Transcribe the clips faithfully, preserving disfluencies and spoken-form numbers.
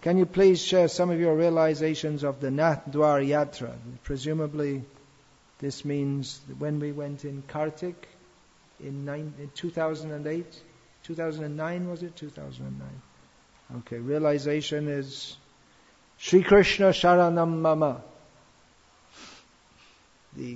Can you please share some of your realizations of the Nathdwar Yatra? Presumably this means when we went in Kartik in, nine, in two thousand eight, two thousand nine was it? two thousand nine. Okay, realization is Shri Krishna Sharanam Mama. The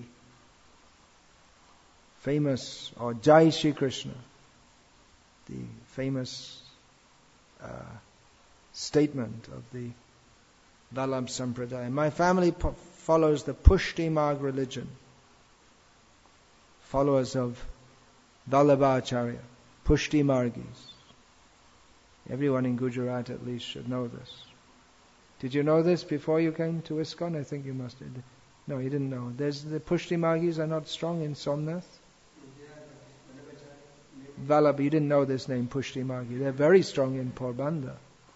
famous, or Jai Shri Krishna, the famous uh, statement of the Vallabh Sampradaya. My family po- follows the Pushti Marg religion, followers of Vallabhacharya, Pushti Margis. Everyone in Gujarat at least should know this. Did you know this before you came to ISKCON? I think you must have. No, you didn't know. There's the Pushti Margis are not strong in Somnath. Vallabh, you didn't know this name, Pushti Margi. They're very strong in Porbandar.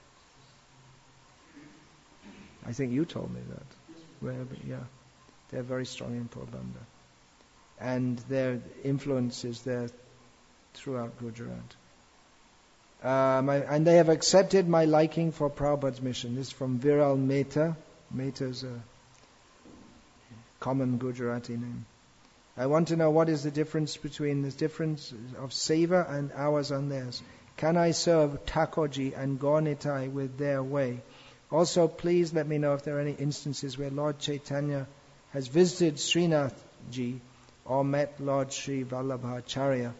I think you told me that. Wherever, yeah, they're very strong in Porbandar, and their influence is there throughout Gujarat. Uh, my, and they have accepted my liking for Prabhupada's mission. This is from Viral Mehta. Mehta is a common Gujarati name. I want to know what is the difference between the difference of seva and ours and theirs. Can I serve Thakurji and Gaurnitai with their way? Also, please let me know if there are any instances where Lord Chaitanya has visited Srinathji or met Lord Sri Vallabhacharya.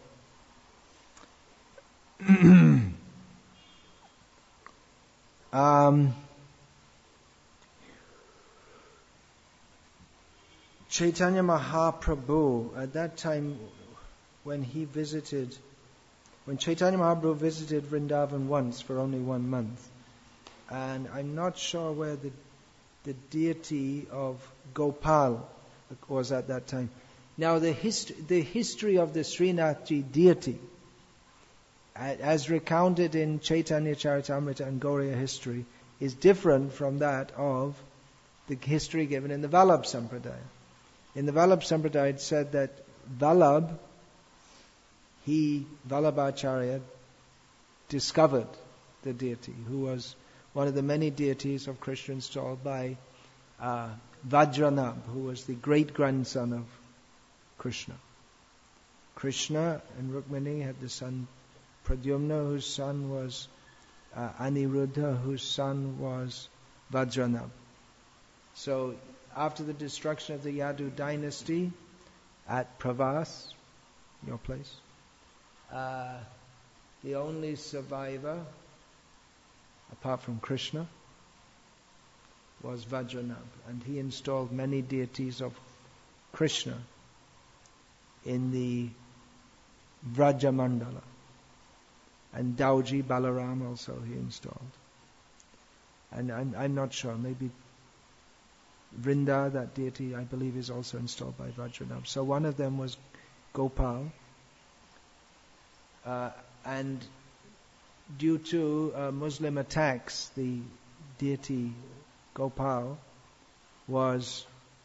um, Chaitanya Mahaprabhu, at that time when he visited, when Chaitanya Mahaprabhu visited Vrindavan once for only one month, and I'm not sure where the the deity of Gopal was at that time. Now the history, the history of the Srinathji deity, as recounted in Chaitanya Charitamrita and Gauriya history, is different from that of the history given in the Vallabh Sampradaya. In the Vallabh Sampradaya it said that Vallabh, he, Vallabhacharya, discovered the deity, who was one of the many deities of Krishna installed by uh, Vajranabh, who was the great-grandson of Krishna. Krishna and Rukmini had the son Pradyumna, whose son was uh, Aniruddha, whose son was Vajranabh. So, after the destruction of the Yadu dynasty at Pravas, your place, uh, the only survivor, apart from Krishna, was Vajranabh, and he installed many deities of Krishna in the Vrajamandala, and Dauji Balaram also he installed. And I'm, I'm not sure, maybe Vrinda, that deity, I believe, is also installed by Vajranabh. So one of them was Gopal, uh, and due to uh, Muslim attacks, the deity Gopal was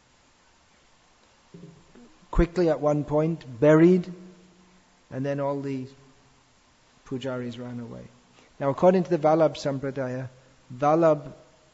quickly at one point buried, and then all the pujaris ran away. Now, according to the Vallabh Sampradaya, Vallabh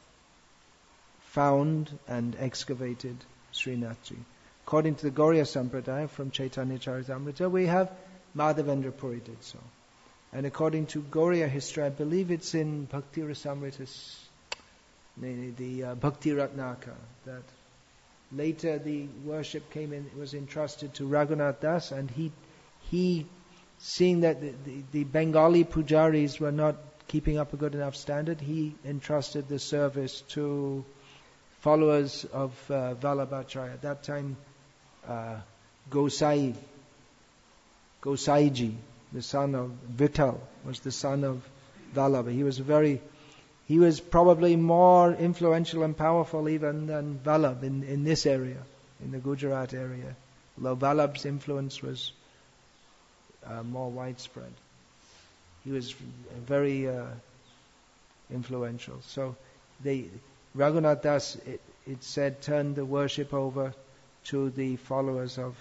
found and excavated Srinathji. According to the Gauriya Sampradaya from Chaitanya Charitamrita, we have Madhavendra Puri did so. And according to Gauriya history, I believe it's in Bhakti Rasamrita, the, the uh, Bhakti Ratnaka, that later the worship came in, was entrusted to Raghunath Das, and he, he seeing that the, the, the Bengali pujaris were not keeping up a good enough standard, he entrusted the service to followers of uh, Vallabhacharya. At that time, uh, Gosai, Gosaiji, the son of Vittal, was the son of Vallabha. He was very, he was probably more influential and powerful even than Vallabh in, in this area, in the Gujarat area. Although Vallabh's influence was uh, more widespread. He was very uh, influential. So they, Raghunath Das, it, it said, turned the worship over to the followers of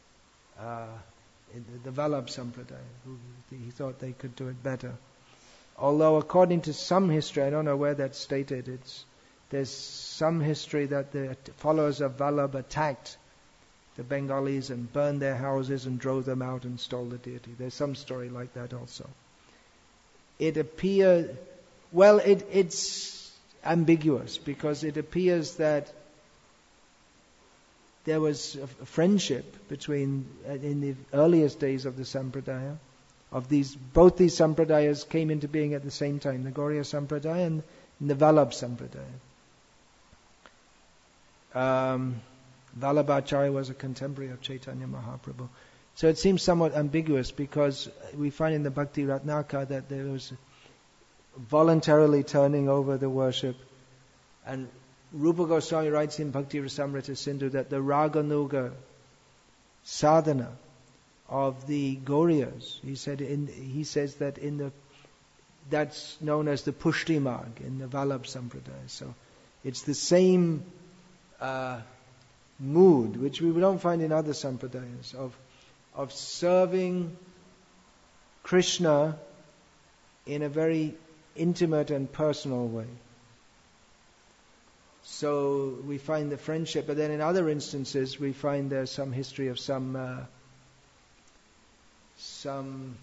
uh, the, the Vallabh Sampradaya, who he thought they could do it better. Although according to some history, I don't know where that's stated, it's, there's some history that the followers of Vallabha attacked the Bengalis and burned their houses and drove them out and stole the deity. There's some story like that also. It appears, well, it, it's ambiguous because it appears that there was a friendship between, in the earliest days of the Sampradaya, of these, both these Sampradayas came into being at the same time, the Gauriya Sampradaya and the Vallabha Sampradaya. Um, Vallabhacharya was a contemporary of Chaitanya Mahaprabhu. So it seems somewhat ambiguous because we find in the Bhakti Ratnaka that there was voluntarily turning over the worship, and Rupa Goswami writes in Bhakti Rasamrita Sindhu that the Raganuga sadhana of the Gauriyas, he said in, he says that in the, that's known as the Pushti Marg in the Vallabha Sampradaya. So it's the same uh, mood which we don't find in other Sampradayas of of serving Krishna in a very intimate and personal way. So we find the friendship, but then in other instances we find there's some history of some uh, some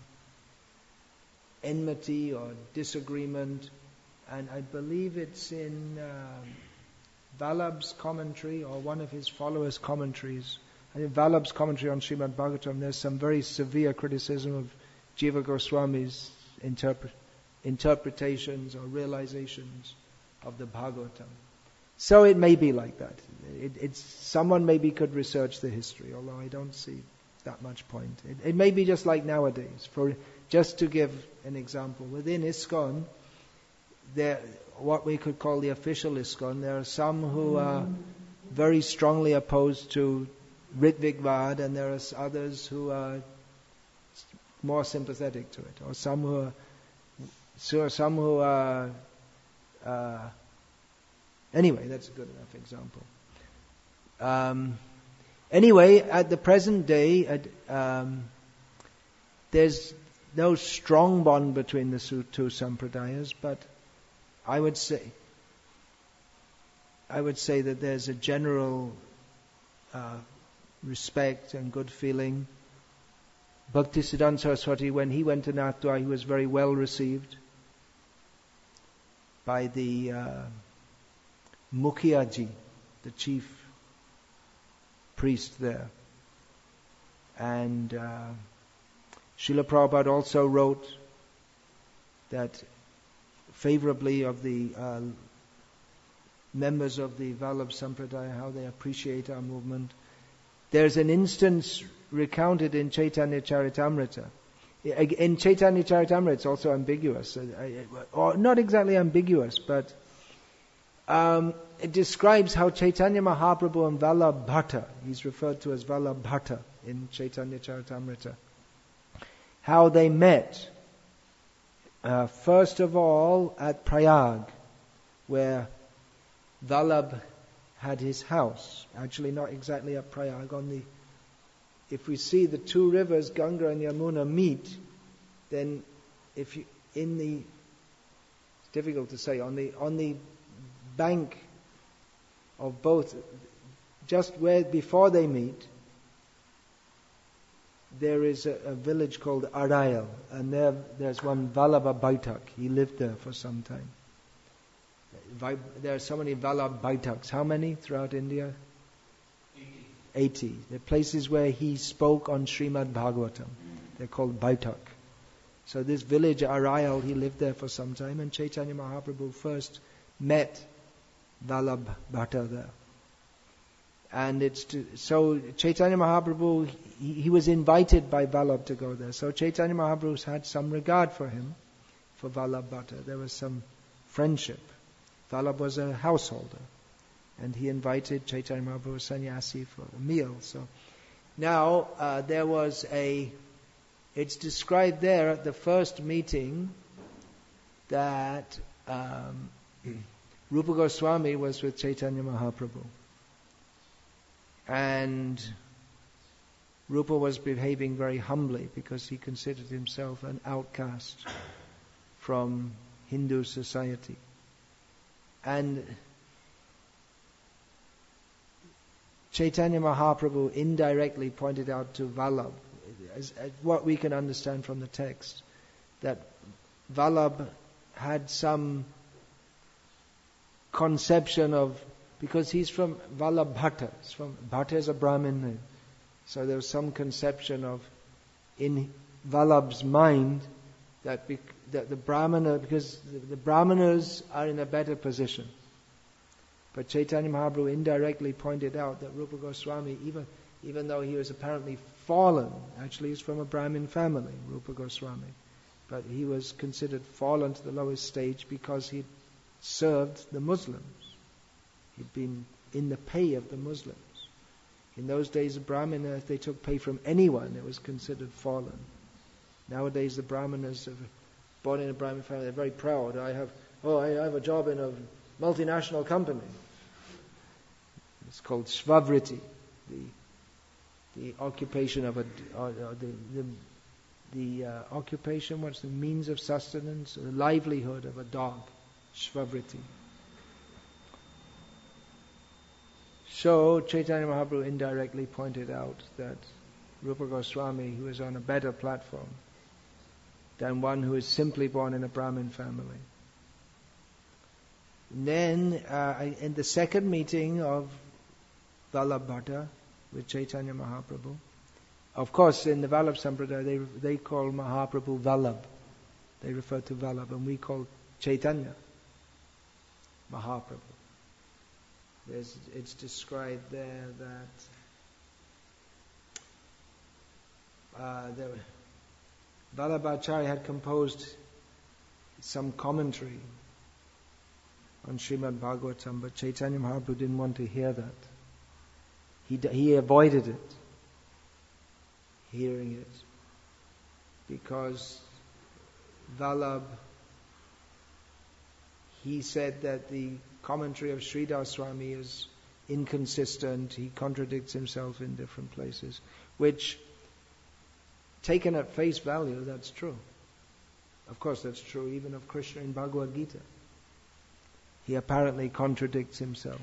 enmity or disagreement, and I believe it's in uh, Vallabha's commentary or one of his followers' commentaries. And in Vallabha's commentary on Srimad Bhagavatam, there's some very severe criticism of Jiva Goswami's interpre- interpretations or realizations of the Bhagavatam. So it may be like that. It, it's someone maybe could research the history, although I don't see that much point. It, it may be just like nowadays. For just to give an example, within ISKCON, there, what we could call the official ISKCON, there are some who are very strongly opposed to Ritvigvad, and there are others who are more sympathetic to it, or some who are, so some who are. Uh, anyway, that's a good enough example. Um, anyway, at the present day, at, um, there's no strong bond between the two sampradayas, but I would say, I would say that there's a general Uh, respect and good feeling. Bhaktisiddhanta Saraswati, when he went to Nathdwara, he was very well received by the uh, Mukhiyaji, the chief priest there. And uh, Srila Prabhupada also wrote that favorably of the uh, members of the Vallabha Sampradaya, how they appreciate our movement. There's an instance recounted in Chaitanya Charitamrita. In Chaitanya Charitamrita, it's also ambiguous, or not exactly ambiguous, but um, it describes how Chaitanya Mahaprabhu and Vallabha Bhatta, he's referred to as Vallabha Bhatta in Chaitanya Charitamrita, how they met. Uh, first of all, at Prayag, where Vallabha had his house. Actually, not exactly at Prayag. On the, if we see the two rivers, Ganga and Yamuna, meet, then if you in the, it's difficult to say, on the on the bank of both, just where before they meet, there is a, a village called Arayal, and there there's one Vallabha Baitak. He lived there for some time. There are so many Vallabha Baitaks. How many throughout India? eighty. eighty. The places where he spoke on Srimad Bhagavatam. They're called Baitak. So this village, Arayal, he lived there for some time, and Chaitanya Mahaprabhu first met Vallabha Bhatta there. And it's to, so Chaitanya Mahaprabhu, he, he was invited by Vallabha to go there. So Chaitanya Mahaprabhu had some regard for him, for Vallabha Bhatta. There was some friendship. Vallabha was a householder, and he invited Chaitanya Mahaprabhu Sannyasi for a meal. So now uh, there was a, it's described there at the first meeting that um, Rupa Goswami was with Chaitanya Mahaprabhu, and Rupa was behaving very humbly because he considered himself an outcast from Hindu society. And Chaitanya Mahaprabhu indirectly pointed out to Vallabh, as, as what we can understand from the text, that Vallabh had some conception of, because he's from Vallabh Bhatta, he's from, Bhatta is a Brahmin name, so there was some conception of, in Vallabh's mind, that, bec- that the Brahmana, because the, the Brahmanas are in a better position. But Chaitanya Mahaprabhu indirectly pointed out that Rupa Goswami, even, even though he was apparently fallen, actually he's from a Brahmin family, Rupa Goswami, but he was considered fallen to the lowest stage because he'd served the Muslims. He'd been in the pay of the Muslims. In those days, the Brahmana, if they took pay from anyone, it was considered fallen. Nowadays, the Brahmanas are born in a Brahmin family. They're very proud. I have, oh, I have a job in a multinational company. It's called Svavriti, the the occupation of a or, or the the, the uh, occupation. What's the means of sustenance, the livelihood of a dog? Svavriti. So Chaitanya Mahaprabhu indirectly pointed out that Rupa Goswami, who is on a better platform than one who is simply born in a Brahmin family. And then, uh, in the second meeting of Vallabh Bhatta with Chaitanya Mahaprabhu, of course, in the Vallabh Sampradaya, they they call Mahaprabhu Vallabh. They refer to Vallabh, and we call Chaitanya Mahaprabhu. There's, it's described there that uh, the Vallabhacharya had composed some commentary on Srimad Bhagavatam, but Chaitanya Mahaprabhu didn't want to hear that. He he avoided it, hearing it, because Vallabh, he said that the commentary of Sridhar Swami is inconsistent. He contradicts himself in different places, which, taken at face value, that's true. Of course, that's true even of Krishna in Bhagavad Gita. He apparently contradicts himself.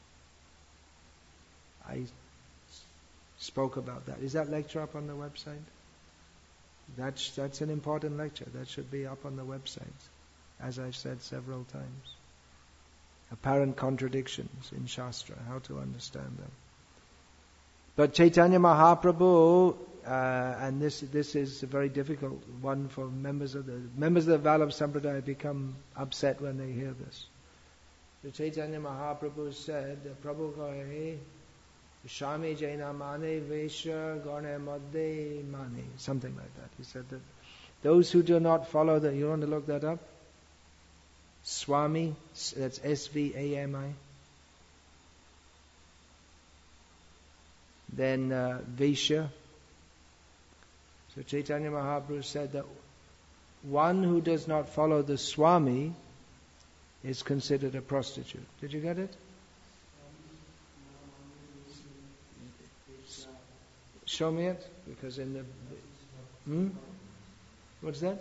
I spoke about that. Is that lecture up on the website? That's that's an important lecture. That should be up on the website, as I've said several times. Apparent contradictions in Shastra, how to understand them. But Chaitanya Mahaprabhu, uh, and this this is a very difficult one for members of the members of the Vallabh Sampradaya, become upset when they hear this. So Chaitanya Mahaprabhu said, Prabhu kahe, Shami Jaina Mane Vesha Gane Madde Mane, something like that. He said that those who do not follow the, you want to look that up? Swami, that's S V A M I. Then uh, Vesha. So Chaitanya Mahaprabhu said that one who does not follow the Swami is considered a prostitute. Did you get it? Show me it, because in the... Hmm? What's that?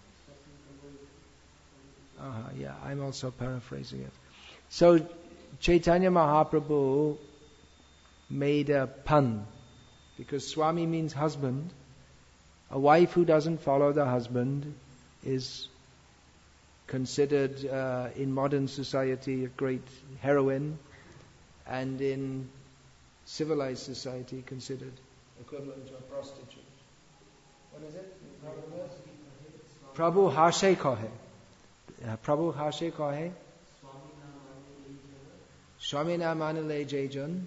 Uh-huh, yeah, I'm also paraphrasing it. So Chaitanya Mahaprabhu made a pun, because Swami means husband. A wife who doesn't follow the husband is considered uh, in modern society a great heroine, and in civilized society considered equivalent to a prostitute. What is it? Prabhu Hashe Kahe. Prabhu Hashe Kahe. Swami na manale jajan.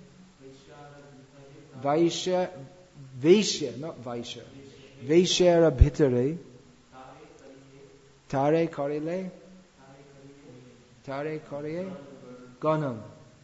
Vaishya, Vaishya, not Vaishya. Vaishya bhitare. Tare korile. Tare korile. Ganam.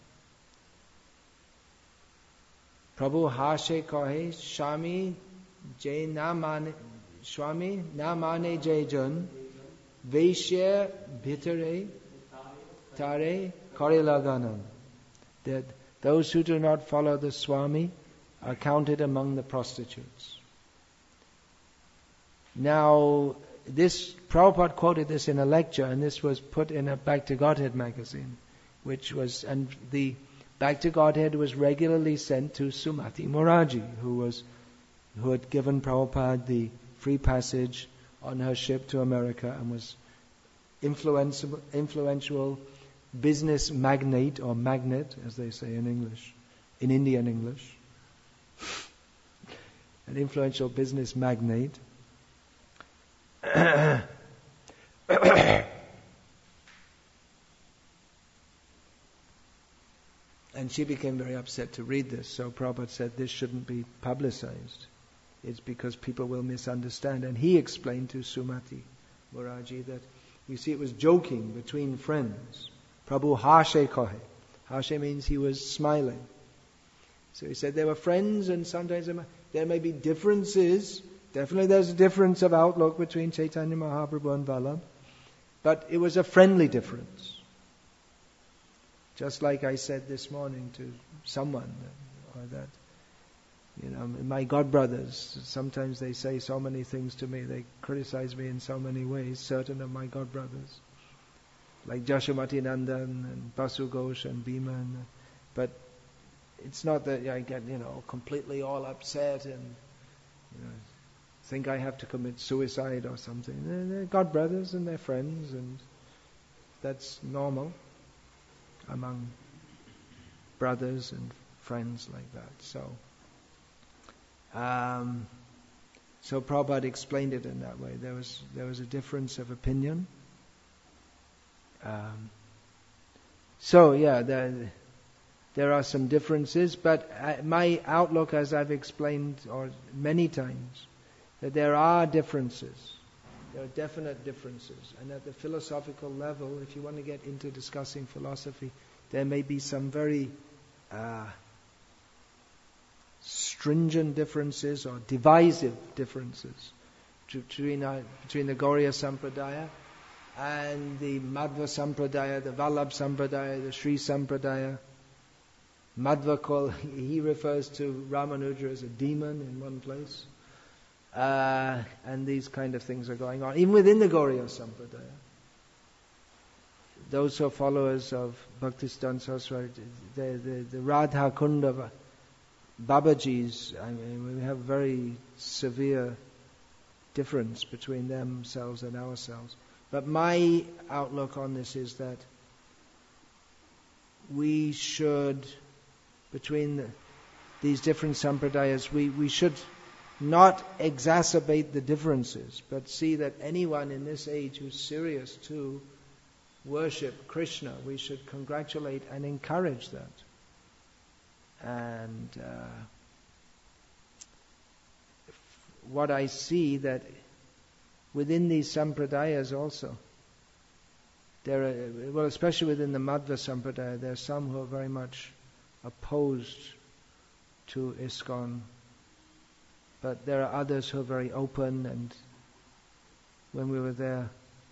Prabhu Hashe Kahe. Swami Jai na mane. Swami na mane jajan. Vaishya bhitare. Tare korile ganam. That those who do not follow the Swami are counted among the prostitutes. Now, this, Prabhupada quoted this in a lecture, and this was put in a Back to Godhead magazine, which was, and the Back to Godhead was regularly sent to Sumati Moraji, who was, who had given Prabhupada the free passage on her ship to America and was influential, influential business magnate, or magnet, as they say in English, in Indian English. An influential business magnate. And she became very upset to read this. So Prabhupada said this shouldn't be publicized. It's because people will misunderstand. And he explained to Sumati Moraji that, you see, it was joking between friends. Prabhu hashe kohe. Hashe means he was smiling. So he said they were friends, and sometimes there may be differences. Definitely there's a difference of outlook between Chaitanya Mahaprabhu and Vallabh. But it was a friendly difference. Just like I said this morning to someone, or that, you know, my godbrothers, sometimes they say so many things to me. They criticize me in so many ways, certain of my godbrothers. Like Jashamati Nandan and Basu Ghosh and Bhima. And, but it's not that I get, you know, completely all upset and, you know, think I have to commit suicide or something. They're, they're godbrothers and they're friends, and that's normal among brothers and friends like that. So, um, so Prabhupada explained it in that way. There was there was a difference of opinion. Um, so yeah, there there are some differences, but my outlook, as I've explained or many times, that there are differences. There are definite differences. And at the philosophical level, if you want to get into discussing philosophy, there may be some very uh, stringent differences or divisive differences between, uh, between the Gauriya Sampradaya and the Madhva Sampradaya, the Vallabh Sampradaya, the Sri Sampradaya. Madhva call, he refers to Ramanuja as a demon in one place. Uh, and these kind of things are going on. Even within the Gauriya Sampradaya, those who are followers of Bhaktisiddhanta Saraswati, the, the, the Radha Kunda Babaji's, I mean, we have very severe difference between themselves and ourselves. But my outlook on this is that we should, between the, these different sampradayas, we, we should not exacerbate the differences, but see that anyone in this age who's serious to worship Krishna, we should congratulate and encourage that. And uh, what I see that within these sampradayas also, there are, well, especially within the Madhva Sampradaya, there are some who are very much opposed to ISKCON. But there are others who are very open, and when we were there,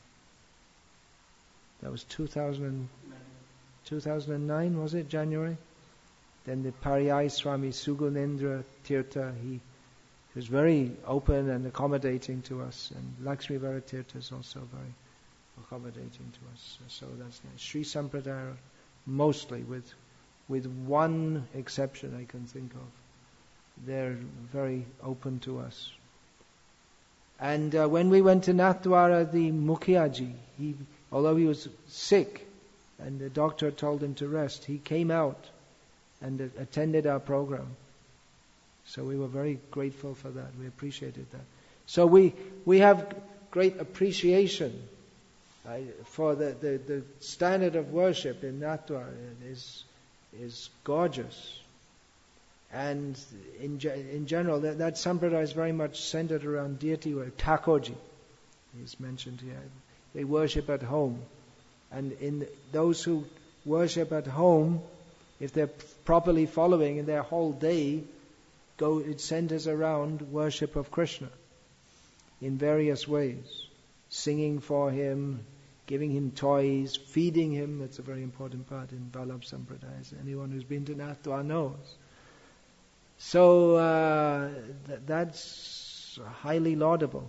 that was two thousand, two thousand nine, was it, January? Then the Pariyai Swami Sugunendra Tirtha, he was very open and accommodating to us, and Lakshmi Vara Tirtha is also very accommodating to us. So that's nice. Sri Sampradaya, mostly, with with one exception I can think of. They're very open to us. And uh, when we went to Nathdwara, the Mukhiyaji, he, although he was sick and the doctor told him to rest, he came out and uh, attended our program. So we were very grateful for that. We appreciated that. So we we have great appreciation uh, for the, the, the standard of worship in Nathdwara is is gorgeous. And in in general, that, that sampradaya is very much centered around deity worship. Thakurji is mentioned here. They worship at home. And in the, those who worship at home, if they're properly following, and their whole day, go it centers around worship of Krishna in various ways. Singing for him, giving him toys, feeding him. That's a very important part in Vallabh Sampradaya. Anyone who's been to Nathdwara knows. So uh, th- that's highly laudable.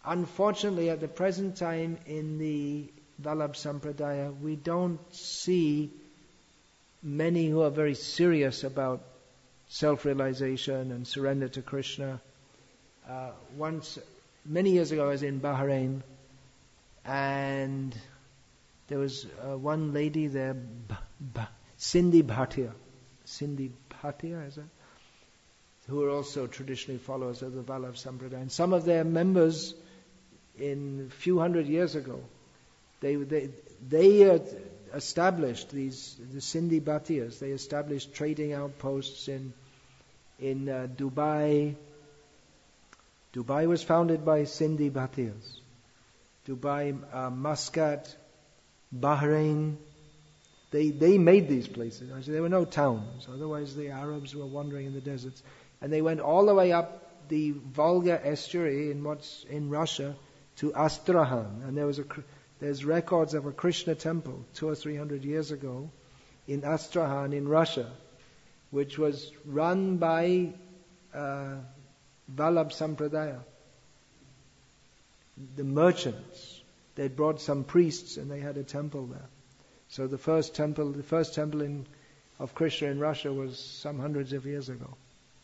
unfortunately, at the present time in the Vallabh Sampradaya, we don't see many who are very serious about self-realization and surrender to Krishna. Uh, once, many years ago, I was in Bahrain, and there was uh, one lady there, B- B- Sindhi Bhatia. Sindhi Bhatia, is it? Who are also traditionally followers of the Vallabh Sampradaya. And some of their members, in a few hundred years ago, they they they uh, established these the Sindhi Bhatiyas. They established trading outposts in in uh, Dubai. Dubai was founded by Sindhi Bhatiyas. Dubai, uh, Muscat, Bahrain. They they made these places. There were no towns. Otherwise, the Arabs were wandering in the deserts. And they went all the way up the Volga estuary in what's in Russia to Astrakhan. And there was a there's records of a Krishna temple two or three hundred years ago in Astrakhan in Russia, which was run by uh, Vallabh Sampradaya. The merchants, they brought some priests and they had a temple there. So the first temple, the first temple in, of Krishna in Russia was some hundreds of years ago.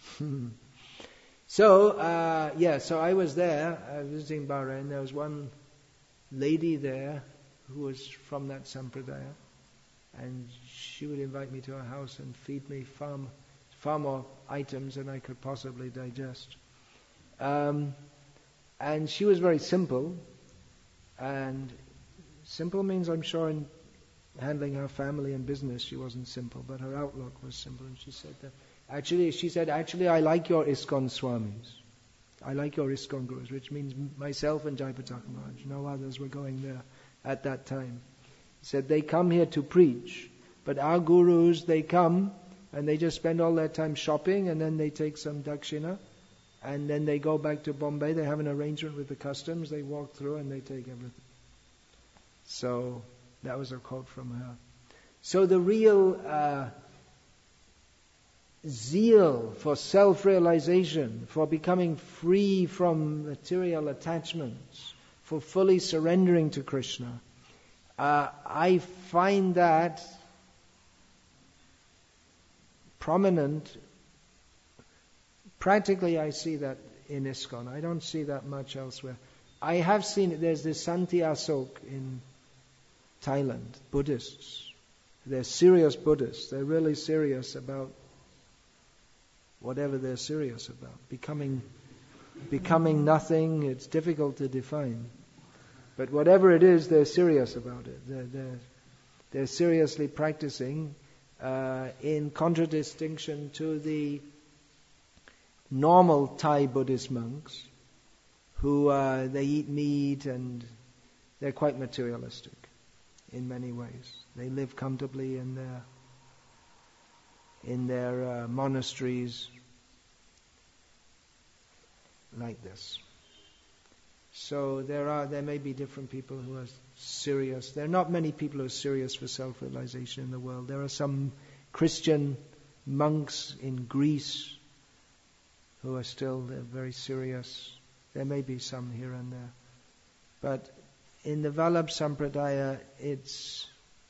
so, uh, yeah, so I was there, uh, visiting Bahrain. There was one lady there who was from that Sampradaya, and she would invite me to her house and feed me far, far more items than I could possibly digest. Um, and she was very simple, and simple means, I'm sure, in handling her family and business, she wasn't simple, but her outlook was simple. And she said that, actually, she said, actually, I like your ISKCON Swamis. I like your ISKCON Gurus, which means myself and Jayapataka Maharaj. No others were going there at that time. He said, they come here to preach, but our Gurus, they come and they just spend all their time shopping, and then they take some dakshina, and then they go back to Bombay. They have an arrangement with the customs. They walk through and they take everything. So that was a quote from her. So the real uh, zeal for self-realization, for becoming free from material attachments, for fully surrendering to Krishna, uh, I find that prominent. Practically, I see that in ISKCON. I don't see that much elsewhere. I have seen it. There's this Santi Asok in Thailand, Buddhists. They're serious Buddhists. They're really serious about whatever they're serious about. Becoming becoming nothing, it's difficult to define. But whatever it is, they're serious about it. They're, they're, they're seriously practicing uh, in contradistinction to the normal Thai Buddhist monks who uh, they eat meat and they're quite materialistic in many ways. They live comfortably in their in their uh, monasteries like this. So there are there may be different people who are serious. There are not many people who are serious for self-realization in the world. There are some Christian monks in Greece who are still very serious. There may be some here and there. But in the Vallabh Sampradaya, it's...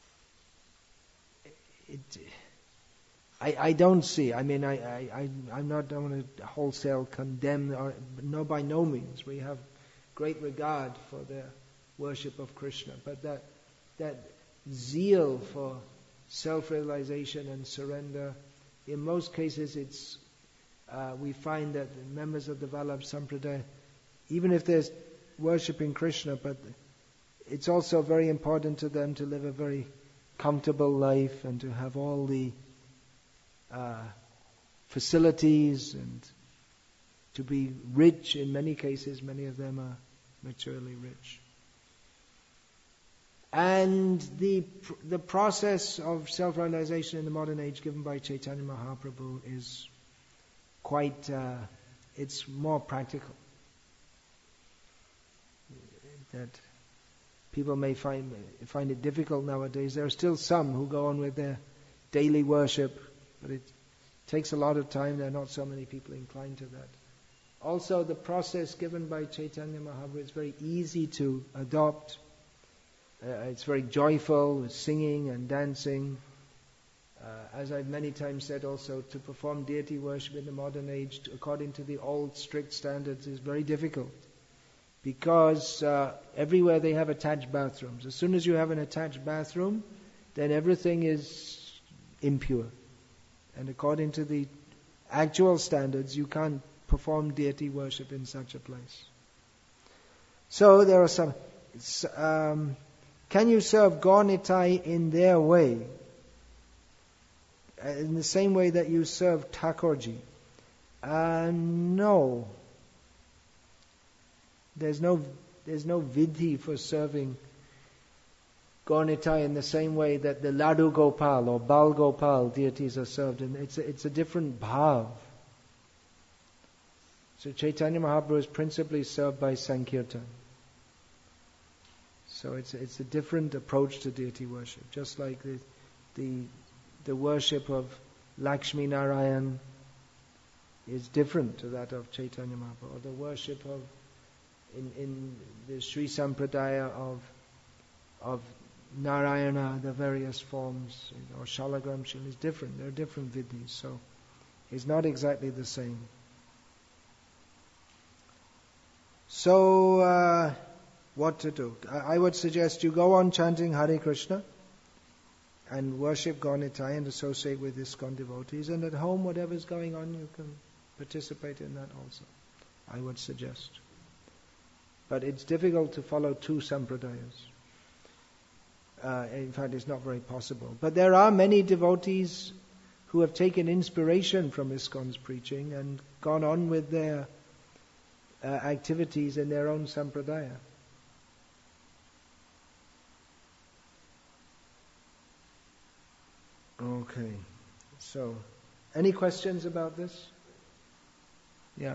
It, I, I don't see. I mean, I, I, I, I'm not going to wholesale condemn, or, no, by no means. We have great regard for their worship of Krishna. But that, that zeal for self-realization and surrender, in most cases it's Uh, we find that members of the Vallabh Sampradaya, even if they're worshipping Krishna, but it's also very important to them to live a very comfortable life and to have all the uh, facilities and to be rich. In many cases, many of them are materially rich. And the the process of self-realization in the modern age given by Chaitanya Mahaprabhu is quite, uh, it's more practical. That people may find find it difficult nowadays. There are still some who go on with their daily worship, but it takes a lot of time. There are not so many people inclined to that. Also, the process given by Chaitanya Mahaprabhu is very easy to adopt. Uh, it's very joyful, with singing and dancing. Uh, as I've many times said also, to perform deity worship in the modern age, to, according to the old strict standards, is very difficult. Because uh, everywhere they have attached bathrooms. As soon as you have an attached bathroom, then everything is impure. And according to the actual standards, you can't perform deity worship in such a place. So there are some... Um, can you serve Gaur Nitai in their way? In the same way that you serve Thakurji? Uh, no. There's no there's no vidhi for serving Gaur Nitai in the same way that the Ladu Gopal or Bal Gopal deities are served. And it's a, it's a different bhav. So Chaitanya Mahaprabhu is principally served by Sankirtan. So it's it's a different approach to deity worship. Just like the the the worship of Lakshmi Narayan is different to that of Chaitanya Mahaprabhu, or the worship of in in the Sri Sampradaya of of Narayana, the various forms, or Shalagram Shil is different. There are different vidhis, so it's not exactly the same. So, uh, what to do? I would suggest you go on chanting Hare Krishna and worship Gaur Nitai and associate with ISKCON devotees, and at home, whatever's going on, you can participate in that also. I would suggest. But it's difficult to follow two sampradayas. Uh, in fact, it's not very possible. But there are many devotees who have taken inspiration from ISKCON's preaching and gone on with their uh, activities in their own sampradaya. Okay. So, any questions about this? Yeah.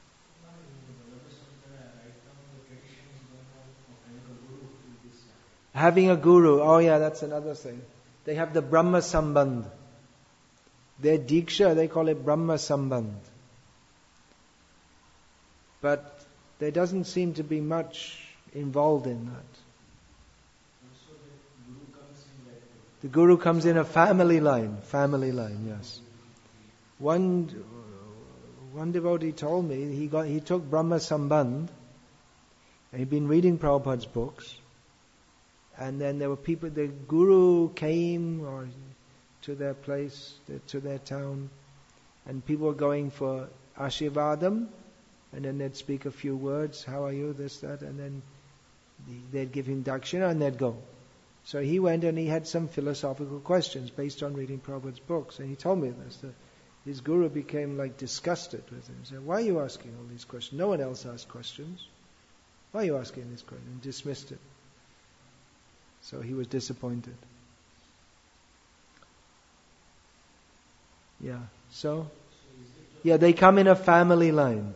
Having a guru, oh yeah, that's another thing. They have the Brahma Sambandh. Their Diksha, they call it Brahma Sambandh. But there doesn't seem to be much involved in that. The guru comes in a family line, family line, yes. One one devotee told me he got he took Brahma Sambandh, and he'd been reading Prabhupada's books. And then there were people, the guru came or to their place, to their town, and people were going for Ashirvadam, and then they'd speak a few words, how are you, this, that, and then they'd give him dakshina and they'd go. So he went and he had some philosophical questions based on reading Prabhupada's books, and he told me this, that his guru became like disgusted with him. He said, why are you asking all these questions? No one else asked questions. Why are you asking these questions? And dismissed it. So he was disappointed. Yeah, so? Yeah, they come in a family line.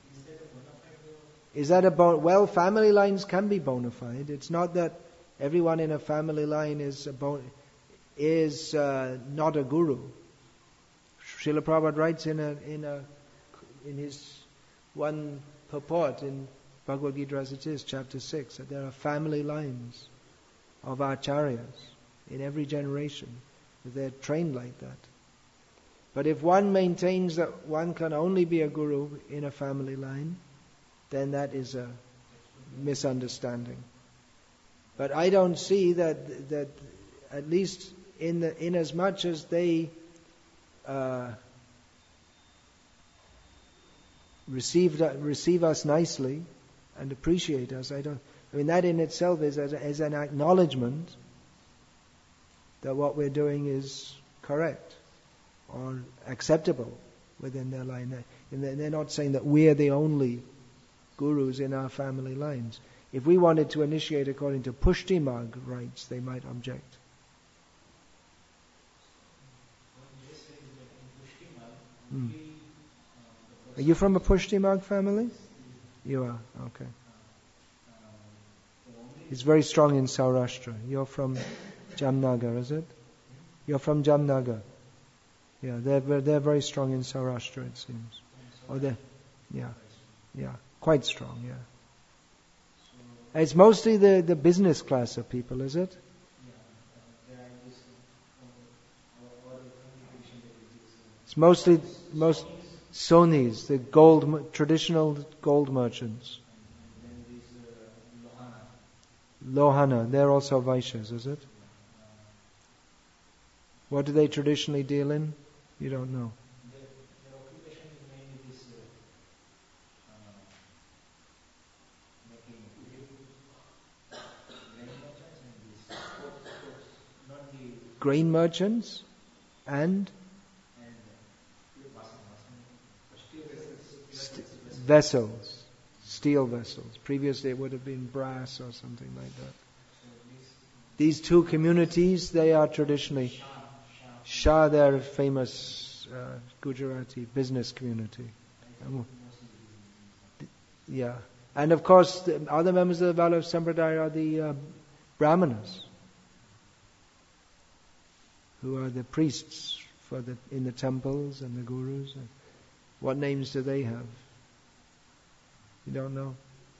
Is that a bona fide? Well, family lines can be bona fide. It's not that everyone in a family line is a bon- is uh, not a guru. Srila Prabhupada writes in a in a in his one purport in Bhagavad Gita as it is, chapter six, that there are family lines of acharyas in every generation. They're trained like that. But if one maintains that one can only be a guru in a family line, then that is a misunderstanding. But I don't see that that at least in the in as much as they uh, receive receive us nicely and appreciate us, I don't. I mean, that in itself is, as, a, as an acknowledgement that what we're doing is correct or acceptable within their line. And they're not saying that we're the only gurus in our family lines. If we wanted to initiate according to Pushti Marg rites, they might object. Hmm. Are you from a Pushti Marg family? You are, okay. It's very strong in Saurashtra. You're from Jamnagar, is it? You're from Jamnagar. Yeah, they're they're very strong in Saurashtra, it seems. Oh, they, yeah. Yeah, quite strong, yeah. It's mostly the, the business class of people, is it? It's mostly most Sonis, the gold, traditional gold merchants. Lohana, they're also Vaishyas, is it? What do they traditionally deal in? You don't know. Their occupation is mainly this uh, making grain merchants and these sports, sports, not the grain merchants and and steel st- vessels, steel vessels. Previously, it would have been brass or something like that. These two communities, they are traditionally Shah, their famous uh, Gujarati business community. Um, yeah, and of course, the other members of the Vallabh Sampradaya are the uh, Brahmanas, who are the priests for the in the temples and the gurus. What names do they have? You don't know?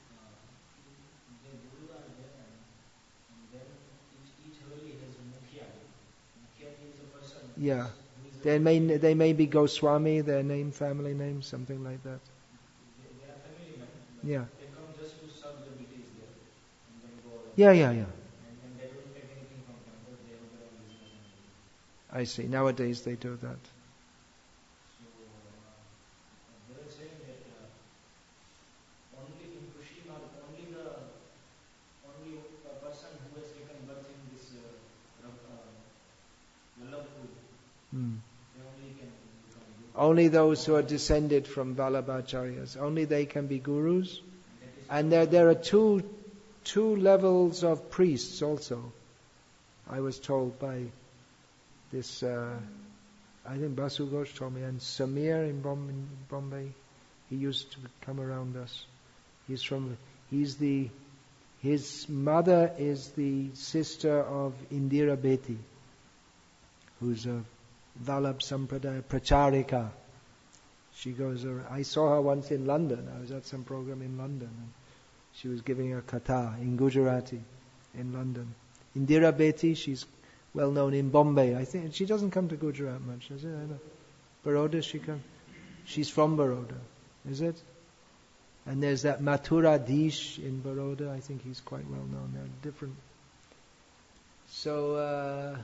Yeah. They may they may be Goswami, their name, family name, something like that. They are family men. Yeah. They come just to serve the deities there, and then go around. Yeah, yeah, yeah. And, and they don't take anything from temples. They have their own business and everything. I see. Nowadays they do that. So uh, they were saying that uh, only in Pushti Marg, only the only a person who has taken birth in this uh, uh, Vallabhpur, Hmm. they only can become guru. Only those who are descended from Vallabhacharyas, only they can be gurus. And there there are two two levels of priests also. I was told by this, uh, I think Basu Ghosh told me, and Samir in Bombay, he used to come around us. He's from, he's the, his mother is the sister of Indira Beti, who's a Vallabh Sampradaya Pracharika. She goes around. I saw her once in London. I was at some program in London. And she was giving a katha in Gujarati in London. Indira Beti, she's well known in Bombay. I think she doesn't come to Gujarat much, does it? I know. Baroda, she come. She's from Baroda, is it? And there's that Mathura Dish in Baroda. I think he's quite well known. They're different. So, uh,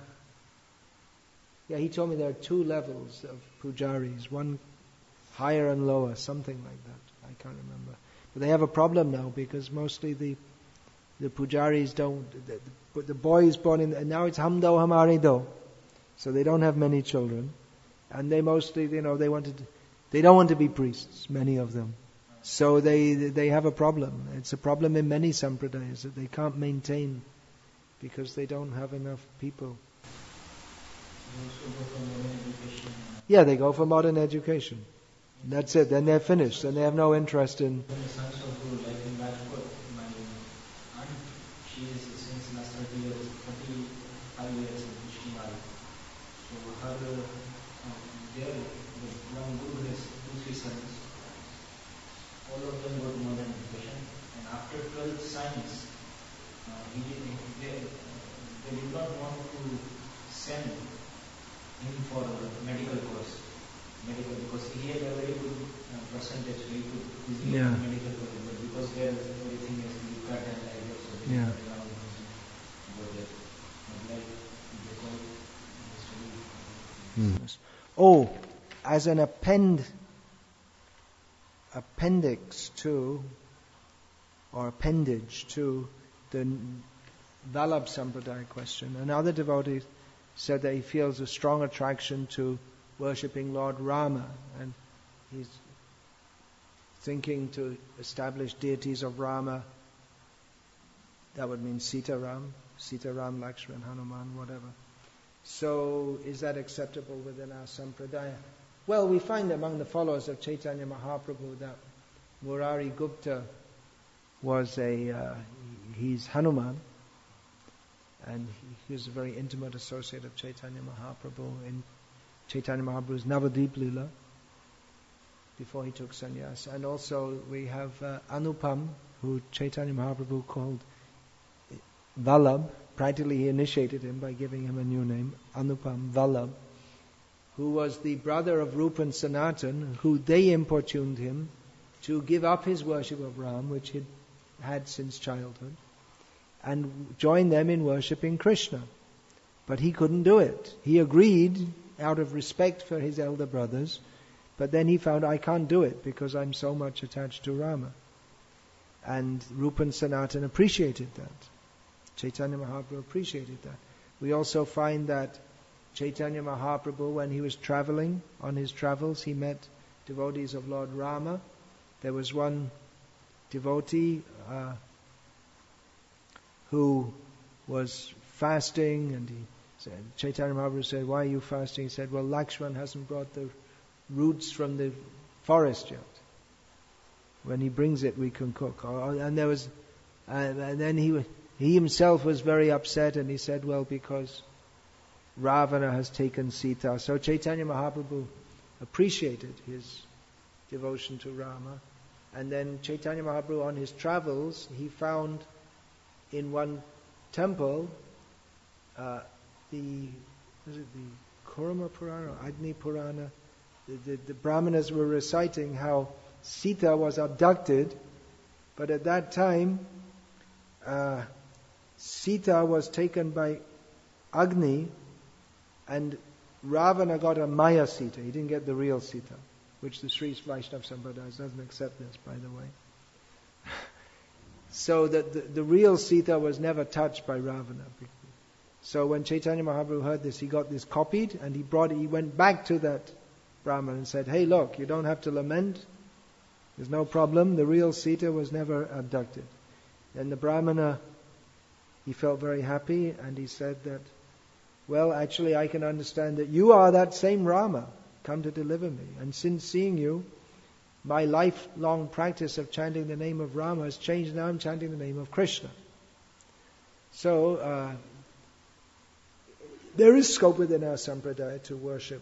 yeah, he told me there are two levels of pujaris. One higher and lower, something like that. I can't remember. But they have a problem now because mostly the the pujaris don't. The, the, the boys born in, and now it's Hamdo Hamari Do, so they don't have many children, and they mostly, you know, they wanted, they don't want to be priests. Many of them, so they they have a problem. It's a problem in many sampradayas that they can't maintain because they don't have enough people. Yeah, they go for modern education. That's it. Then they're finished, and they have no interest in. She is since last thirty years, thirty-five years in Pushti Marg. So her, uh, there, the one guru has two, three sons. All of them got modern education. And after twelfth science, uh, he did, they, they did not want to send him for a medical course. Medical, because he had a very good uh, percentage, very good easily Yeah. medical course. But because there everything is cut and like that, so they Yeah. not allow him to go there. But like they call it, Mm. Oh, as an append, appendix to, or appendage to the Vallabh Sampradaya question, another devotee said that he feels a strong attraction to worshipping Lord Rama, and he's thinking to establish deities of Rama. That would mean Sita Ram, Sita Ram, Lakshman, Hanuman, whatever. So, is that acceptable within our sampradaya? Well, we find among the followers of Chaitanya Mahaprabhu that Murari Gupta was a, uh, he's Hanuman, and he was a very intimate associate of Chaitanya Mahaprabhu in Chaitanya Mahaprabhu's Navadip Lila. before he took sannyas. And also we have uh, Anupam, who Chaitanya Mahaprabhu called Vallabh. Practically he initiated him by giving him a new name, Anupam Vallabh, who was the brother of Rupa and Sanatan, who they importuned him to give up his worship of Ram, which he had since childhood, and join them in worshipping Krishna. But he couldn't do it. He agreed out of respect for his elder brothers, but then he found, I can't do it because I'm so much attached to Rama. And Rupa and Sanatan appreciated that. Chaitanya Mahaprabhu appreciated that. We also find that Chaitanya Mahaprabhu, when he was traveling, on his travels, he met devotees of Lord Rama. There was one devotee uh, who was fasting, and he said, Chaitanya Mahaprabhu said, why are you fasting? He said, well, Lakshman hasn't brought the roots from the forest yet. When he brings it, we can cook. And there was, uh, and then he he himself was very upset, and he said, well, because Ravana has taken Sita. So Chaitanya Mahaprabhu appreciated his devotion to Rama. And then Chaitanya Mahaprabhu, on his travels, he found in one temple uh, the, was it the Kurma Purana, Agni Purana? The, the, the Brahmanas were reciting how Sita was abducted, but at that time uh, Sita was taken by Agni, and Ravana got a Maya Sita. He didn't get the real Sita, which the Sri Vaishnava Sampradaya doesn't accept this, by the way. So that the, the real Sita was never touched by Ravana. So when Chaitanya Mahaprabhu heard this, he got this copied, and he brought it, he went back to that Brahman and said, hey, look, you don't have to lament. There's no problem. The real Sita was never abducted. And the Brahmana, he felt very happy, and he said that, well, actually, I can understand that you are that same Rama, come to deliver me. And since seeing you, my lifelong practice of chanting the name of Rama has changed. Now I'm chanting the name of Krishna. So, uh, there is scope within our sampradaya to worship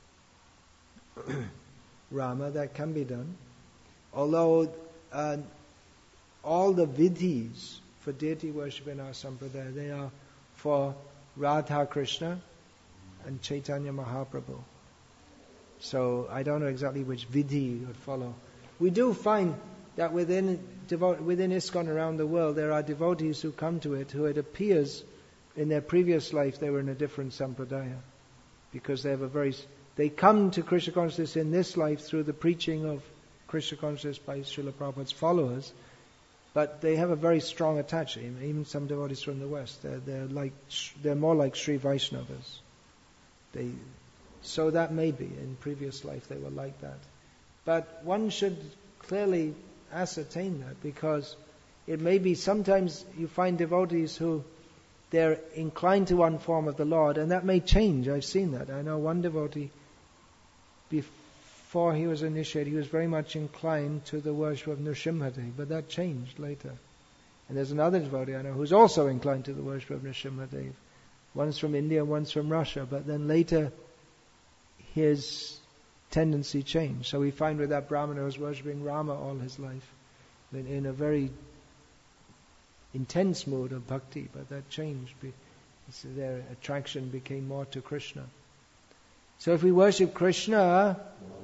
Rama. That can be done. Although uh, all the vidhis for deity worship in our sampradaya, they are for Radha Krishna and Chaitanya Mahaprabhu. So I don't know exactly which vidhi would follow. We do find that within devo- within ISKCON around the world, there are devotees who come to it who it appears in their previous life they were in a different sampradaya, because they have a very they come to Krishna consciousness in this life through the preaching of Krishna consciousness by Srila Prabhupada's followers, but they have a very strong attachment. Even some devotees from the West, they're, they're like they're more like Sri Vaishnavas. They so that may be in previous life they were like that, but one should clearly ascertain that, because it may be sometimes you find devotees who they're inclined to one form of the Lord, and that may change. I've seen that. I know one devotee, before he was initiated, he was very much inclined to the worship of Nrsimhadev, but that changed later. And there's another devotee I know who's also inclined to the worship of Nrsimhadev. One's from India, one's from Russia, but then later his tendency changed. So we find with that Brahmana who was worshipping Rama all his life, in, in a very intense mood of bhakti, but that changed. So their attraction became more to Krishna. So if we worship Krishna,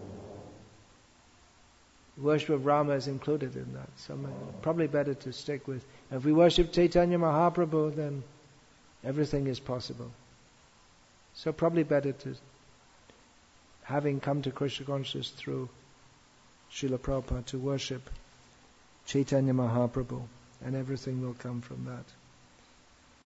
worship of Rama is included in that. So probably better to stick with. If we worship Chaitanya Mahaprabhu, then everything is possible. So probably better to, having come to Krishna consciousness through Srila Prabhupada, to worship Chaitanya Mahaprabhu, and everything will come from that.